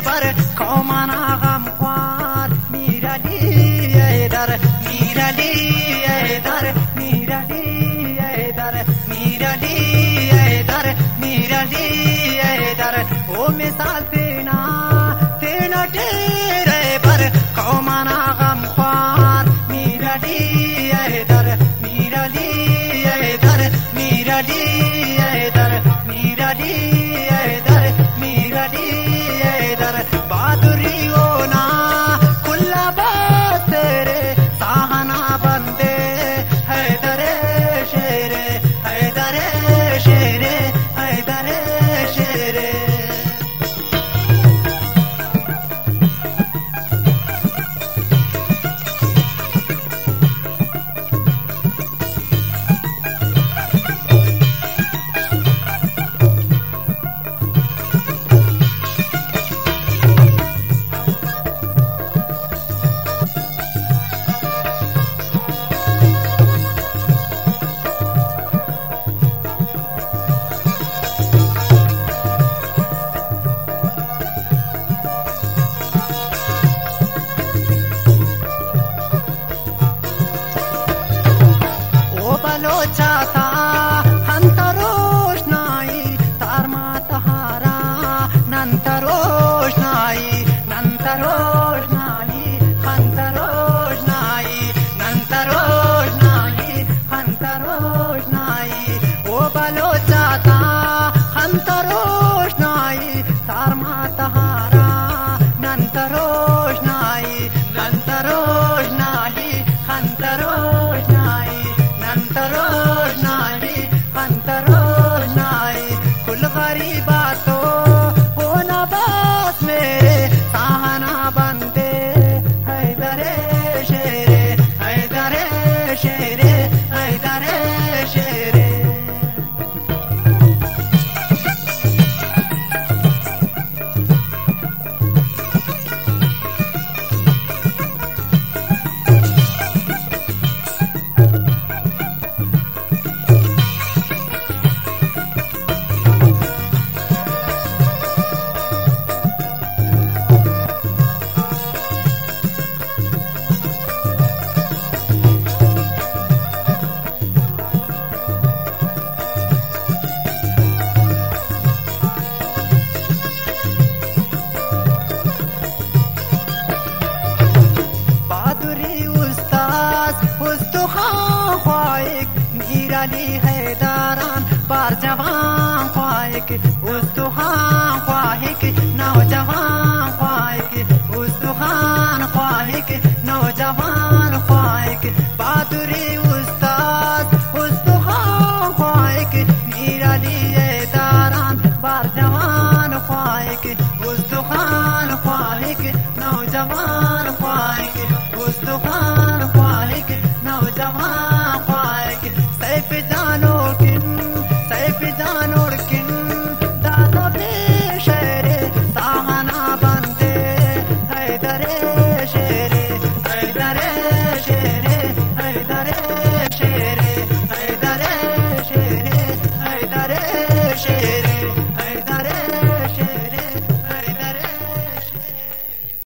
बर कौमाना गमख्वार मीराली ऐदर मीराली ऐदर मीराली ऐदर मीराली ऐदर मीराली ऐदर ओ मिसाल तेना तेना तेरे बर कौमाना गमख्वार मीराली ऐदर मीराली ऐदर मीराली ऐदर मीराली ऐदर मीराली ऐदर बहादुरी होना खुला बात तेरे साहना बंदे हैदरे शेरे हैदरे शेरे हैदरे शेरे। बलोचाता हंतरोष्णाई तारमातहारा नंतरोष्णाई नंतरोष्णाई हंतरोष्णाई नंतरोष्णाई हंतरोष्णाई ओ बलोचाता हंतरोष्णाई तारमातहारा नंतरोष्णाई नंतरोष्णाई हंतरोष्णाई अंतरोष्णाई अंतरोष्णाई कुल गरीबातो होना बात मेरे साहना बंदे हैदरे शेरे हैदरे शेरे हैदरे शेरे। मीराली हैदरान बार जवान ख्वाहिक उस्तुखान ख्वाहिक नौजवान ख्वाहिक उस्तुखान ख्वाहिक नौजवान ख्वाहिक बहादुरी उस्ताद उस्तुखान ख्वाहिक मीराली हैदरान बार जवान ख्वाहिक उस्तुखान ख्वाहिक नौजवान ख्वाहिक उस्तुखान ख्वाहिक नौजवान ख्वाहिक सैफ जानोर किन दादा बेशरे साहना बंदे हैदरे शेरे हैदरे शेरे हैदरे शेरे हैदरे शेरे हैदरे शेरे।